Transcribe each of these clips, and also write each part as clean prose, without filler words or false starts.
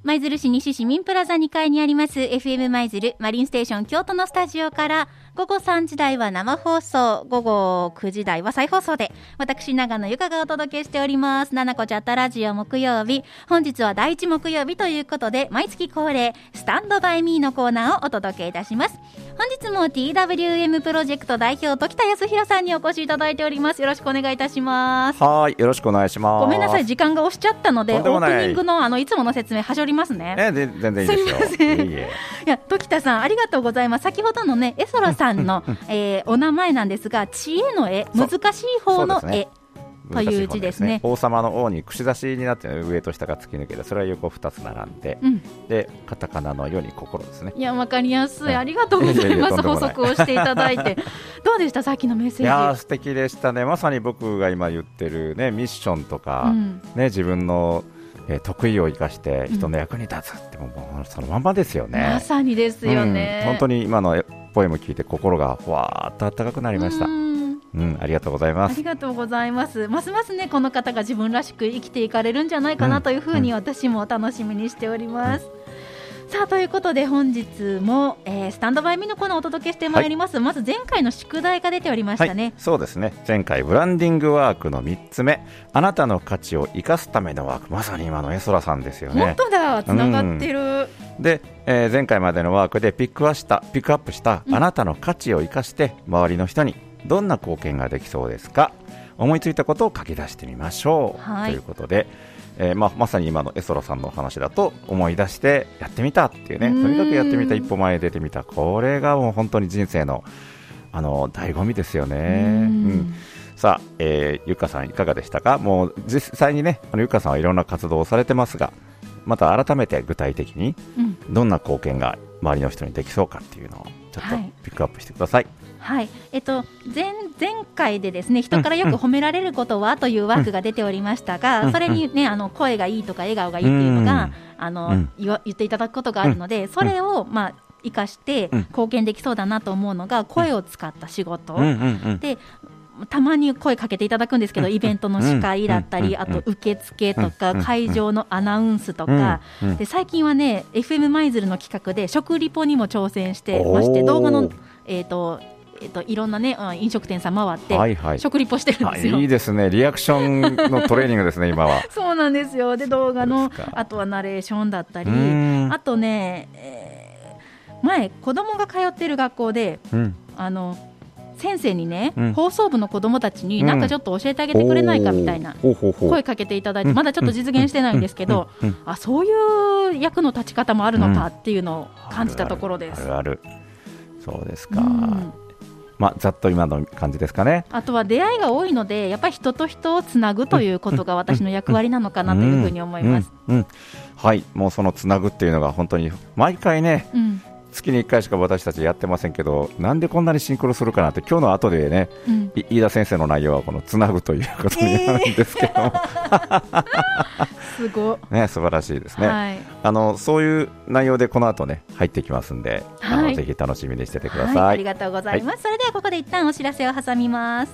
舞鶴市西市民プラザ2階にあります FM 舞鶴マリンステーション京都のスタジオから午後3時台は生放送、午後9時台は再放送で私長野由香がお届けしております。ななこチャットラジオ木曜日、本日は第1木曜日ということで毎月恒例スタンドバイミーのコーナーをお届けいたします。本日も TWM プロジェクト代表時田康弘さんにお越しいただいております。よろしくお願いいたします。 はい、よろしくお願いします。 ごめんなさい、時間が押しちゃったのでオープニングのいつもの説明はしょりますね。 全然いいですよ。 すいません。いや時田さんありがとうございます。先ほどのねエソラさんの、お名前なんですが、知恵の絵、難しい方の絵という字ですね。 王様の王に串刺しになって上と下が突き抜けて、それは横2つ並んで、でカタカナのように心ですね。 いや分かりやすい、ありがとうございます。補足をしていただいてどうでした、さっきのメッセージ。 いや素敵でしたね。まさに僕が今言ってる、ね、ミッションとか、自分の得意を生かして人の役に立つって、もうそのまんまですよね。 まさにですよね。 本当に今のポエム聞いて心がふわーっと温かくなりました。ありがとうございます。 ありがとうございます。ますますねこの方が自分らしく生きていかれるんじゃないかなというふうに私も楽しみにしております。さあということで本日も、スタンドバイミーのコーナーをお届けしてまいります。まず前回の宿題が出ておりましたね。 そうですね。前回ブランディングワークの3つ目、あなたの価値を生かすためのワーク、まさに今のエソラさんですよね。 本当だ、つながってる。 で、前回までのワークでピックアップした、あなたの価値を生かして周りの人にどんな貢献ができそうですか、思いついたことを書き出してみましょう、ということで、まさに今のエソラさんの話だと思い出してやってみたっていうね、とにかくやってみた、一歩前へ出てみた、これがもう本当に人生の醍醐味ですよね。さあ、ゆかさんいかがでしたか。もう実際にねゆかさんはいろんな活動をされてますが、また改めて具体的にどんな貢献が周りの人にできそうかっていうのをちょっとピックアップしてください。 はい、前回でですね、人からよく褒められることはというワークが出ておりましたが、それにね声がいいとか笑顔がいいっていうのが言っていただくことがあるので、それを生かして貢献できそうだなと思うのが声を使った仕事で、たまに声かけていただくんですけど、イベントの司会だったり、あと受付とか会場のアナウンスとかで、最近はね FM 舞鶴の企画で食リポにも挑戦してまして、動画のいろんなね飲食店さん回って食リポしてるんですよ。 いいですね。リアクションのトレーニングですね今は。 そうなんですよ。で動画のあとはナレーションだったり、あとね、前子供が通ってる学校で、先生にね、放送部の子供たちになんかちょっと教えてあげてくれないかみたいな声かけていただいて、まだちょっと実現してないんですけど、そういう役の立ち方もあるのかっていうのを感じたところです。 あるそうですか。ざっと今の感じですかね。 あとは出会いが多いので、やっぱり人と人をつなぐということが私の役割なのかなというふうに思います。 はい、もうそのつなぐっていうのが本当に毎回ね、月に1回しか私たちやってませんけど、なんでこんなにシンクロするかなって、今日の後でね、飯田先生の内容はこのつなぐということになるんですけども、 すごね、素晴らしいですね。そういう内容でこの後ね入ってきますんで、ぜひ楽しみにしててください。 ありがとうございます。それではここで一旦お知らせを挟みます。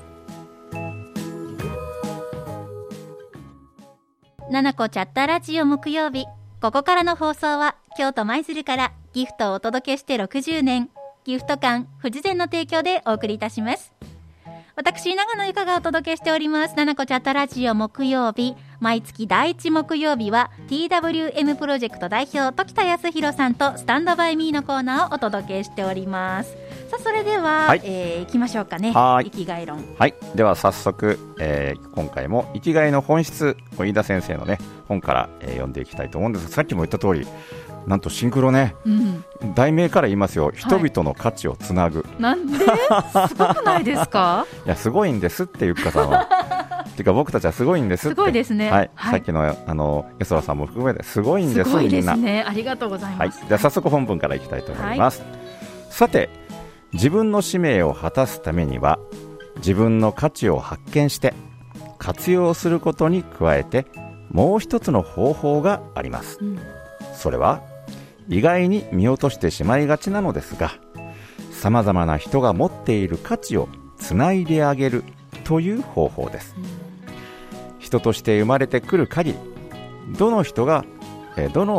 ななこチャットラジオ木曜日、ここからの放送は京都舞鶴からギフトをお届けして60年、ギフト館富士膳の提供でお送りいたします。私長野由香がお届けしておりますななこチャットラジオ木曜日、毎月第1木曜日は TWM プロジェクト代表時田康弘さんとスタンドバイミーのコーナーをお届けしております。さあそれでは、いきましょうかね。生きがい論。 では早速、今回も生きがいの本質、飯田先生のね本から、読んでいきたいと思うんですが、さっきも言った通り、なんとシンクロね、題名から言いますよ。人々の価値をつなぐ。 なんですごくないですか。 いやすごいんですってゆっかさんはていうか僕たちはすごいんですって。 すごいですね。 さっきのエソラさんも含めてすごいんです。 すごいですね。ありがとうございます。 じゃあ早速本文からいきたいと思います。さて、自分の使命を果たすためには自分の価値を発見して活用することに加えて、もう一つの方法があります。それは意外に見落としてしまいがちなのですが、さまざまな人が持っている価値をつないであげるという方法です。人として生まれてくる限り、どの人がどの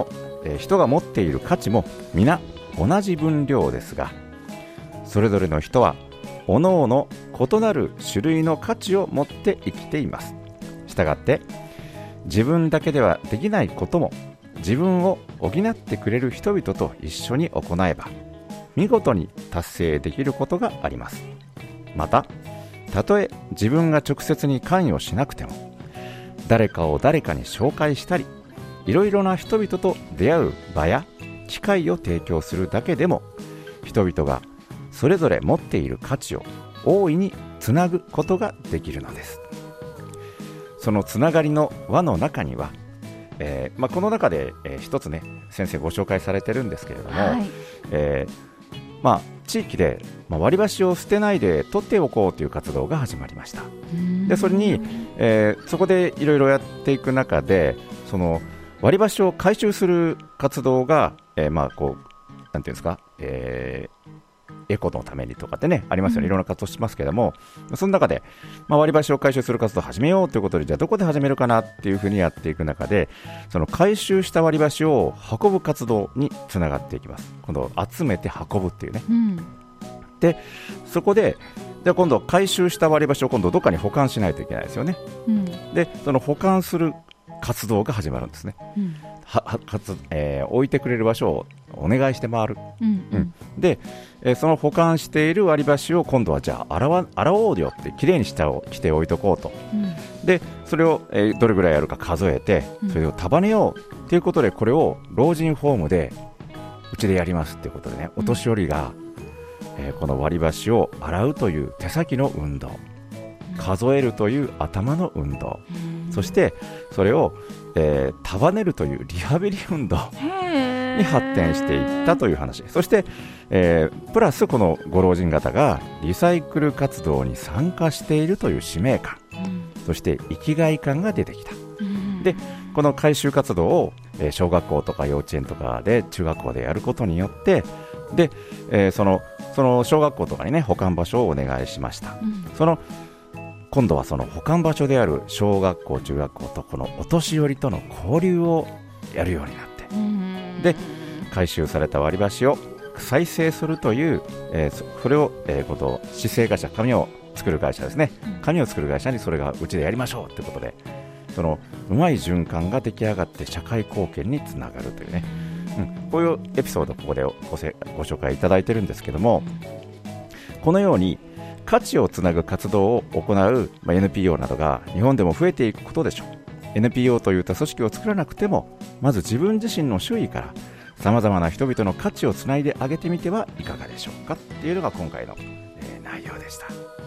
人が持っている価値も皆同じ分量ですが、それぞれの人は各々異なる種類の価値を持って生きています。したがって自分だけではできないことも自分を補ってくれる人々と一緒に行えば見事に達成できることがあります。また、たとえ自分が直接に関与しなくても誰かを誰かに紹介したり、いろいろな人々と出会う場や機会を提供するだけでも人々がそれぞれ持っている価値を大いにつなぐことができるのです。そのつながりの輪の中には、この中で、一つね先生ご紹介されてるんですけれども、はい、地域で、割り箸を捨てないで取っておこうという活動が始まりました。でそれに、そこでいろいろやっていく中で、その割り箸を回収する活動が、なんていうんですか、エコのためにとかってねありますよね。いろんな活動しますけども、その中で、割り箸を回収する活動を始めようということで、じゃあどこで始めるかなっていうふうにやっていく中で、その回収した割り箸を運ぶ活動につながっていきます。今度集めて運ぶっていうね、でそこで今度回収した割り箸を今度どっかに保管しないといけないですよね。でその保管する活動が始まるんですね。置いてくれる場所をお願いして回る。で、その保管している割り箸を今度はじゃあ洗おうよってきれいにして置いとこうと。でそれを、どれぐらいやるか数えて、それを束ねようということで、これを老人ホームでうちでやりますということでね、お年寄りが、この割り箸を洗うという手先の運動、数えるという頭の運動、そしてそれを、束ねるというリハビリ運動に発展していったという話。そして、プラスこのご老人方がリサイクル活動に参加しているという使命感、そして生きがい感が出てきた。でこの回収活動を、小学校とか幼稚園とかで中学校でやることによって、で、その小学校とかにね保管場所をお願いしました。今度はその保管場所である小学校中学校とこのお年寄りとの交流をやるようになって、で回収された割り箸を再生するという、それを、紙製会社、紙を作る会社ですね、紙を作る会社にそれがうちでやりましょうということで、そのうまい循環が出来上がって社会貢献につながるというね、こういうエピソードをここでご紹介いただいてるんですけども、このように価値をつなぐ活動を行う、NPO などが日本でも増えていくことでしょう。 NPO といった組織を作らなくても、まず自分自身の周囲からさまざまな人々の価値をつないであげてみてはいかがでしょうかっていうのが今回の、内容でした。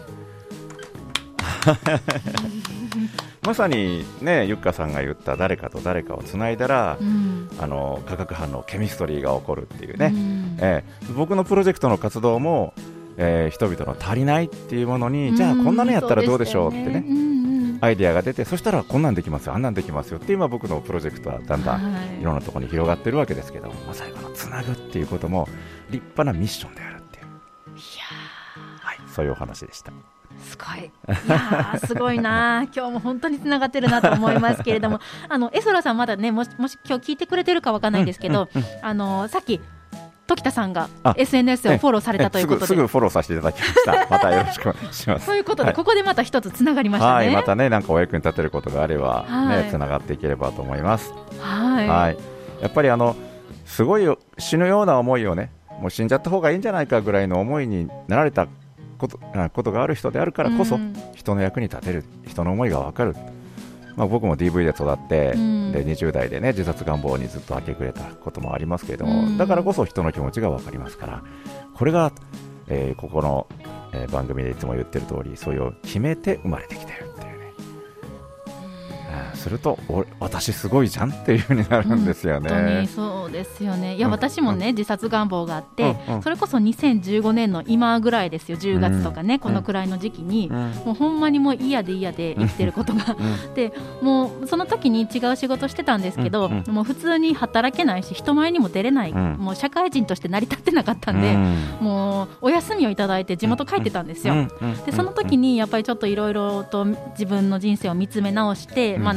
まさにね、ゆっかさんが言った誰かと誰かをつないだら、化学反応ケミストリーが起こるっていうね、僕のプロジェクトの活動も、人々の足りないっていうものに、じゃあこんなのやったらどうでしょうってね、アイデアが出て、そしたらこんなんできますよ、あんなんできますよって今僕のプロジェクトはだんだんいろんなところに広がってるわけですけど、まさにこのつなぐっていうことも立派なミッションであるっていう、そういうお話でした。 すごい、いやすごいな今日も本当につながってるなと思いますけれども、エソラさんまだね、もし今日聞いてくれてるかわからないんですけど、さっき時田さんが SNS をフォローされたということで、 すぐフォローさせていただきました。またよろしくお願いします。 ということで、ここでまた一つつながりましたね。 またね、なんかお役に立てることがあれば、つながっていければと思います。やっぱりすごい死ぬような思いをね、もう死んじゃった方がいいんじゃないかぐらいの思いになられたことがある人であるからこそ、人の役に立てる、人の思いが分かる。僕も DV で育って、で20代でね自殺願望にずっと明け暮れたこともありますけれども、だからこそ人の気持ちが分かりますから、これが、ここの、番組でいつも言ってる通り、そういう決めて生まれてきてるっていうね、すると私すごいじゃんっていう風になるんですよね。 本当にそうですよね。いや、私もね、自殺願望があって、それこそ2015年の今ぐらいですよ、10月とかね、このくらいの時期に、もうほんまにもう嫌で生きてることがで、もうその時に違う仕事してたんですけど、もう普通に働けないし人前にも出れない、もう社会人として成り立ってなかったんで、もうお休みをいただいて地元帰ってたんですよ。でその時にやっぱりちょっといろいろと自分の人生を見つめ直して、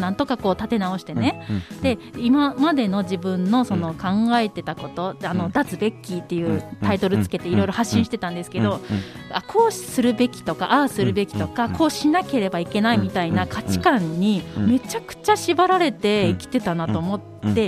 なんとかこう立て直してね、で今までの自分のその考えてたこと、脱ベッキーっていうタイトルつけていろいろ発信してたんですけど、こうするべきとかああするべきとか、こうしなければいけないみたいな価値観にめちゃくちゃ縛られて生きてたなと思って、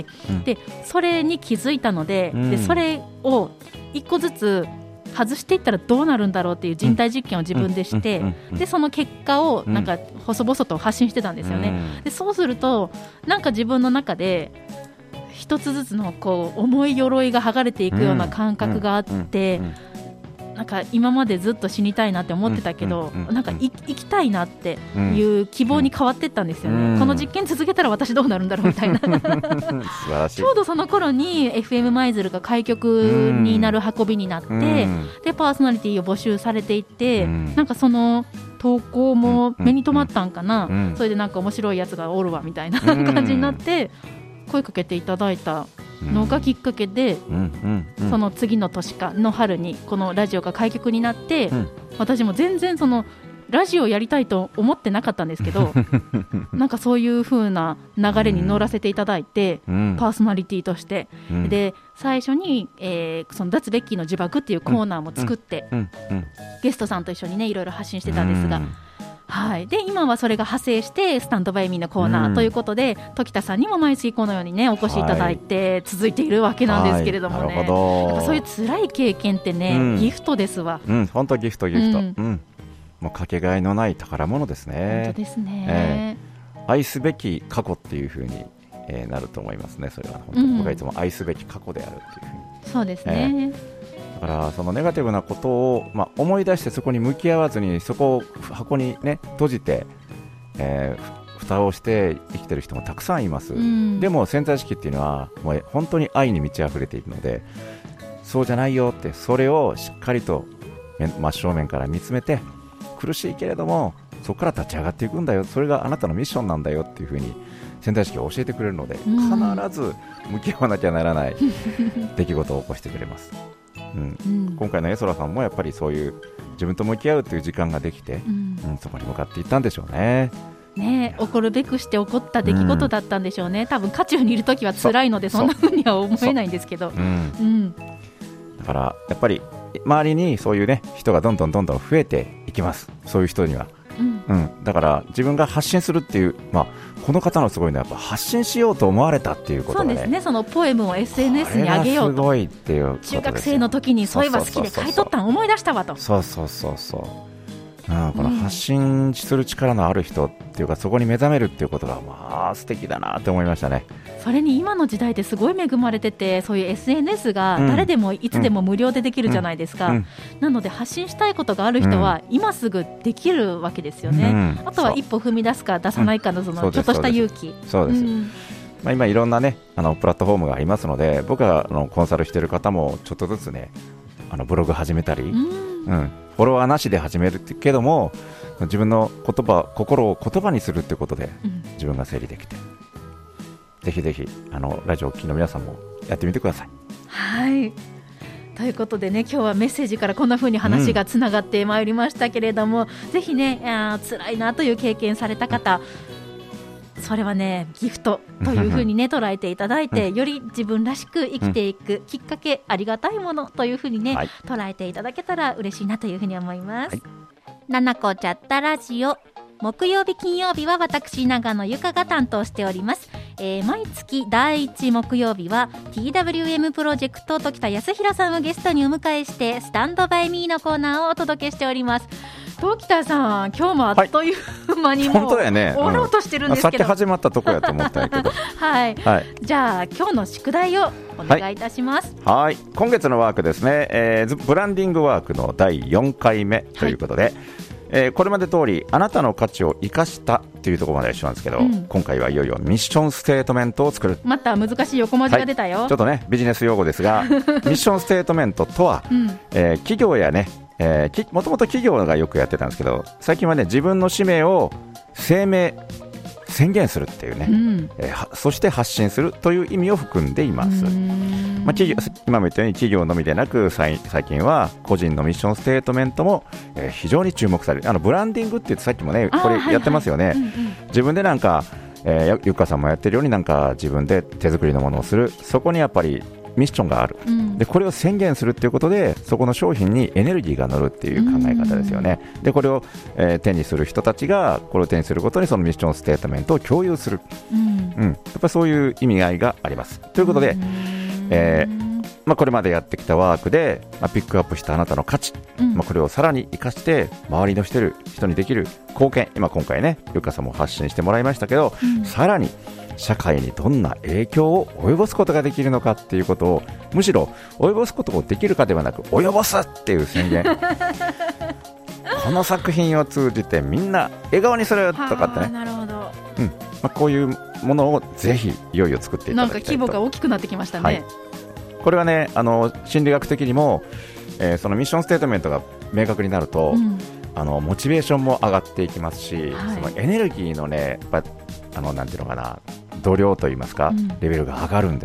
でそれに気づいたので、それを一個ずつ外していったらどうなるんだろうっていう人体実験を自分でして、でその結果をなんか細々と発信してたんですよね。でそうするとなんか自分の中で一つずつのこう重い鎧が剥がれていくような感覚があって、なんか今までずっと死にたいなって思ってたけど、なんか生きたいなっていう希望に変わっていったんですよね。この実験続けたら私どうなるんだろうみたいなちょうどその頃に FM 舞鶴が開局になる運びになって、でパーソナリティを募集されていて、なんかその投稿も目に留まったんかな、それでなんか面白いやつがおるわみたいな感じになって声かけていただいたのがきっかけで、その次の年かの春にこのラジオが開局になって、私も全然そのラジオやりたいと思ってなかったんですけどなんかそういう風な流れに乗らせていただいて、パーソナリティとして、で最初に、その脱ベッキーの呪縛っていうコーナーも作って、ゲストさんと一緒にねいろいろ発信してたんですが、はい、で今はそれが派生してスタンドバイミーのコーナーということで、時田さんにも毎月このようにねお越しいただいて続いているわけなんですけれどもね、やっぱそういう辛い経験ってね、ギフトですわ。 本当ギフト、もうかけがえのない宝物ですね。 本当ですね、 愛すべき過去っていう風に、なると思いますね。それは本当に僕がいつも愛すべき過去であるっていう風に。 そうですね、 だからそのネガティブなことを、思い出してそこに向き合わずにそこを箱に、ね、閉じて、蓋をして生きてる人もたくさんいます、でも潜在意識っていうのはもう本当に愛に満ち溢れているので、そうじゃないよって、それをしっかりと真正面から見つめて、苦しいけれどもそこから立ち上がっていくんだよ、それがあなたのミッションなんだよっていうふうに潜在意識を教えてくれるので、必ず向き合わなきゃならない出来事を起こしてくれます。今回のエソラさんもやっぱりそういう自分と向き合うという時間ができて、そこに向かっていったんでしょうね。 起こるべくして起こった出来事だったんでしょうね。多分渦中にいるときは辛いのでそんな風には思えないんですけど、 だからやっぱり周りにそういう、ね、人がどんどん増えていきます。そういう人には、だから自分が発信するっていう、この方のすごいのはやっぱ発信しようと思われたっていうことが、 そうですね、そのポエムを SNS に上げようと、 すごいっていうことですよ。 中学生の時にそういえば好きで書いとったん思い出したわと。この発信する力のある人っていうか、そこに目覚めるっていうことが素敵だなって思いましたね。それに今の時代ってすごい恵まれてて、そういう SNS が誰でもいつでも無料でできるじゃないですか、なので発信したいことがある人は今すぐできるわけですよね、あとは一歩踏み出すか出さないかのそのちょっとした勇気。 そうです、今いろんな、ね、プラットフォームがありますので、僕がコンサルしている方もちょっとずつねブログ始めたり、フォロワーなしで始めるけども自分の心を言葉にするということで、自分が整理できて、ぜひぜひラジオを聴きの皆さんもやってみてください。 はいということでね、今日はメッセージからこんな風に話がつながってまいりましたけれども、ぜひね辛いなという経験された方、それはねギフトというふうにね捉えていただいて、より自分らしく生きていくきっかけ、ありがたいものというふうにね、捉えていただけたら嬉しいなというふうに思います。ななこチャッタラジオ、木曜日金曜日は私長野ゆかが担当しております。毎月第1木曜日は TWM プロジェクト時田康弘さんをゲストにお迎えしてスタンドバイミーのコーナーをお届けしております。時田さん、今日もあっという間にもう終わろうとしてるんですけど、 さっき始まったとこやと思ったんやけどじゃあ今日の宿題をお願いいたします。 今月のワークですね、ブランディングワークの第4回目ということで、これまで通りあなたの価値を生かしたというところまでは一緒なんですけど、今回はいよいよミッションステートメントを作る。 また難しい横文字が出たよ、 ちょっとねビジネス用語ですがミッションステートメントとは、企業やね、もともと企業がよくやってたんですけど、最近はね自分の使命を宣言するっていうね、そして発信するという意味を含んでいます。今も言ったように企業のみでなく、最近は個人のミッションステートメントも、非常に注目される。ブランディングって言ってさっきもねこれやってますよね、自分でなんかゆっかさんもやってるようになんか自分で手作りのものをする、そこにやっぱりミッションがある、でこれを宣言するっていうことでそこの商品にエネルギーが乗るっていう考え方ですよね。でこれを、手にする人たちがこれを手にすることにそのミッションステートメントを共有する、やっぱりそういう意味合いがあります。ということで、これまでやってきたワークで、ピックアップしたあなたの価値、これをさらに生かして周りの人にできる貢献、今回ねゆっかさんも発信してもらいましたけど、さらに社会にどんな影響を及ぼすことができるのかっていうことを、むしろ及ぼすことができるかではなく及ぼすっていう宣言この作品を通じてみんな笑顔にするとかってね、 なるほど、 こういうものをぜひいよいよ作っていただきたいと。 なんか規模が大きくなってきましたね、 これはね心理学的にも、そのミッションステートメントが明確になると、モチベーションも上がっていきますし、そのエネルギーのねやっぱなんていうのかな、度量といいますか、レベルが上がるんです。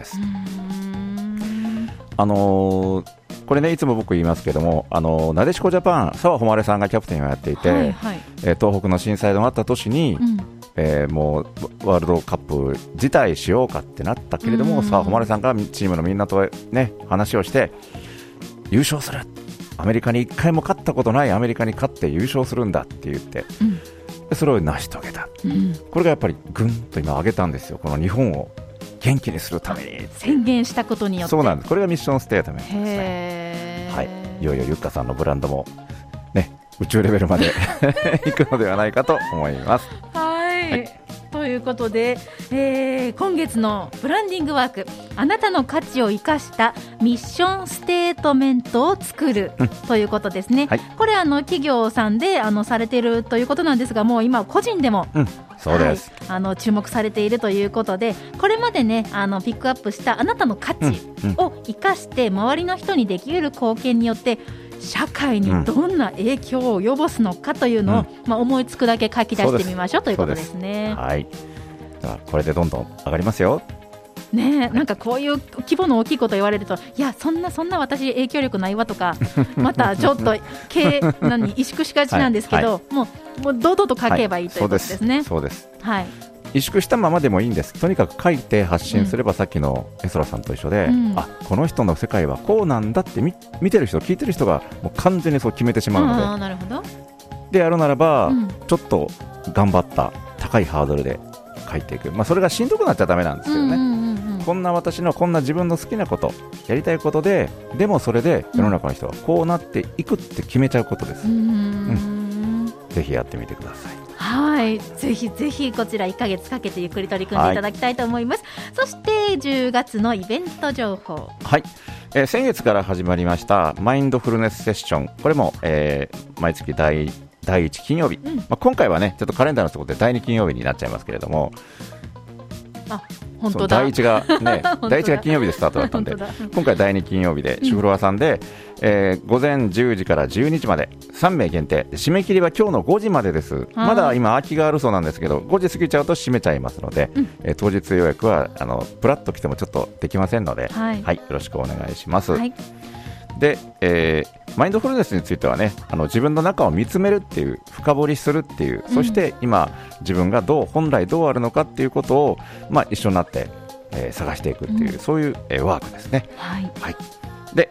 これねいつも僕言いますけども、なでしこジャパン澤穂希さんがキャプテンをやっていて、東北の震災のあった年に、もうワールドカップ辞退しようかってなったけれども、澤穂希さんがチームのみんなと、ね、話をして優勝する、アメリカに1回も勝ったことないアメリカに勝って優勝するんだって言って、でそれを成し遂げた、これがやっぱりぐんと今上げたんですよ、この日本を元気にするために宣言したことによって。 そうなんです、これがミッションステートメントですね。はい、いよいよゆっかさんのブランドも、ね、宇宙レベルまでいくのではないかと思います。 ということで、今月のブランディングワーク、あなたの価値を生かしたミッションステートメントを作る、ということですね。これ企業さんでされているということなんですが、もう今個人でも、 そうです、 注目されているということで、これまでねピックアップしたあなたの価値を生かして周りの人にできる貢献によって社会にどんな影響を及ぼすのかというのを、思いつくだけ書き出してみましょうということですね。 だからこれでどんどん上がりますよ。 ね、なんかこういう規模の大きいこと言われると、いやそんな私影響力ないわとかまたちょっと萎縮しがちなんですけど、もう堂々と書けばいいということですね。 そうです、萎縮したままでもいいんです。とにかく書いて発信すれば、さっきのエソラさんと一緒で、この人の世界はこうなんだって 見てる人聞いてる人がもう完全にそう決めてしまうので、 なるほど。 でやるならば、ちょっと頑張った高いハードルで書いていく、それがしんどくなっちゃダメなんですけどね、こんな私のこんな自分の好きなことやりたいことで、でもそれで世の中の人はこうなっていくって決めちゃうことです。ぜひやってみてください。 ぜひぜひこちら1ヶ月かけてゆっくり取り組んでいただきたいと思います。そして10月のイベント情報、 先月から始まりましたマインドフルネスセッション、これも、毎月第1金曜日、今回はねちょっとカレンダーのところで第2金曜日になっちゃいますけれども、 本当だ、 第1が金曜日でスタートだったんで今回第2金曜日でシュフロアさんで、午前10時から12時まで3名限定で、締め切りは今日の5時までです。まだ今空きがあるそうなんですけど、5時過ぎちゃうと閉めちゃいますので、当日予約はプラッと来てもちょっとできませんので、よろしくお願いします。で、マインドフルネスについてはね、自分の中を見つめるっていう、深掘りするっていう、そして今自分が本来どうあるのかっていうことを、一緒になって、探していくっていう、そういう、ワークですね。で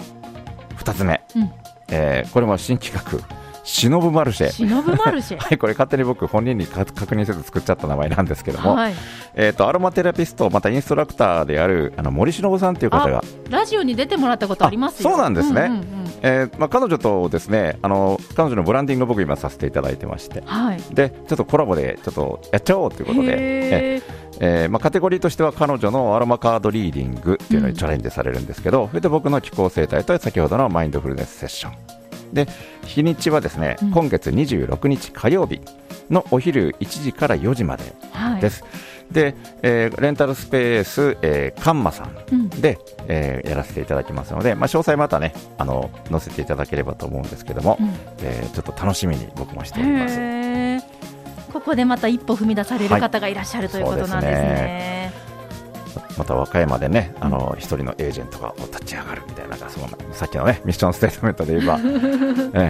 2つ目、これも新企画、シノブマルシェこれ勝手に僕本人に確認せず作っちゃった名前なんですけども、アロマテラピストまたインストラクターである森忍さんという方がラジオに出てもらったことありますよ。 そうなんですね。彼女とですね、彼女のブランディングを僕今させていただいてまして、でちょっとコラボでちょっとやっちゃおうということで、カテゴリーとしては彼女のアロマカードリーディングっていうのにチャレンジされるんですけど、それで僕の気候生態と先ほどのマインドフルネスセッションで、日にちはですね、今月26日火曜日のお昼1時から4時までです。で、レンタルスペース、カンマさんで、やらせていただきますので、詳細またね載せていただければと思うんですけども、ちょっと楽しみに僕もしております。 ここでまた一歩踏み出される方がいらっしゃるということなんですね。 また和歌山でね、一人のエージェントが立ち上がるみたいな、さっきのねミッションステートメントで言えば、地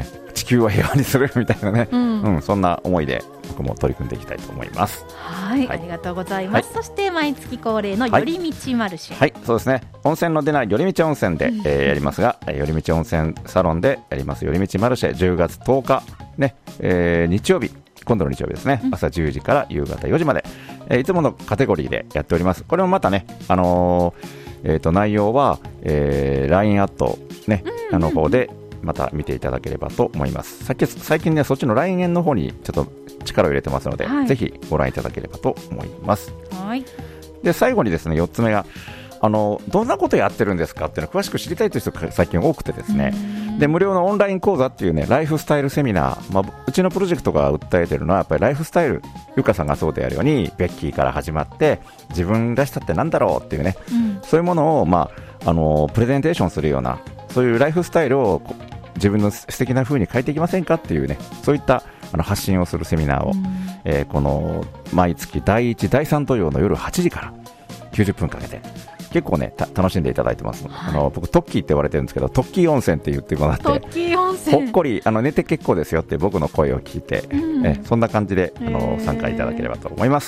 球を平和にするみたいなね、そんな思いで僕も取り組んでいきたいと思います。 はい、ありがとうございます。そして毎月恒例の寄り道マルシェ、 はい、そうですね、温泉の出ない寄り道温泉で、やりますが、寄り道温泉サロンでやります寄り道マルシェ、10月10日、ね、日曜日、今度の日曜日ですね、朝10時から夕方4時まで、いつものカテゴリーでやっております。これもまたね、内容は、LINE アット、ね、の方でまた見ていただければと思います。最近ね、そっちの LINE の方にちょっと力を入れてますので、ぜひご覧いただければと思います。 はい、 で最後にですね、4つ目がどんなことやってるんですかっていうのを詳しく知りたいという人が最近多くてですね、で無料のオンライン講座っていうね、ライフスタイルセミナー、うちのプロジェクトが訴えてるのはやっぱりライフスタイル、ゆかさんがそうであるようにベッキーから始まって自分らしさってなんだろうっていうね、そういうものを、プレゼンテーションするような、そういうライフスタイルを自分の素敵な風に変えていきませんかっていうね、そういった発信をするセミナーを、この毎月第1、第3土曜の夜8時から90分かけて結構ね楽しんでいただいてますので、僕トッキーって言われてるんですけど、トッキー温泉って言ってもらって、 トッキー温泉ほっこり寝て結構ですよって僕の声を聞いて、そんな感じで参加いただければと思います。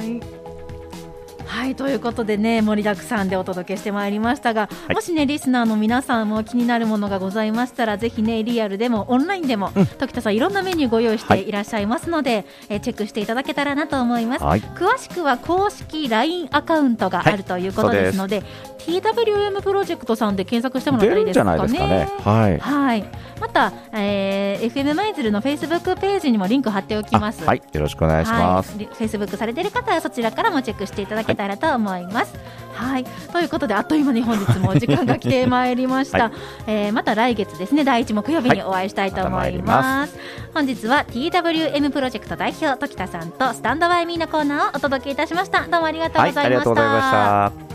はい、ということでね、盛りだくさんでお届けしてまいりましたが、もしねリスナーの皆さんも気になるものがございましたら、ぜひねリアルでもオンラインでも、時田さんいろんなメニューご用意していらっしゃいますので、チェックしていただけたらなと思います。詳しくは公式 LINE アカウントがあるということですので、TWM プロジェクトさんで検索してもらったらいいですかね。 出るんじゃないですかね。 はい、また、FM 舞鶴の Facebook ページにもリンク貼っておきます。 はい、よろしくお願いします。 Facebook されている方はそちらからもチェックしていただけたらと思います。はい、ということであっという間に本日も時間が来てまいりました。また来月ですね、第1木曜日にお会いしたいと思います。本日は TWM プロジェクト代表時田さんとスタンドバイミーのコーナーをお届けいたしました。どうもありがとうございました。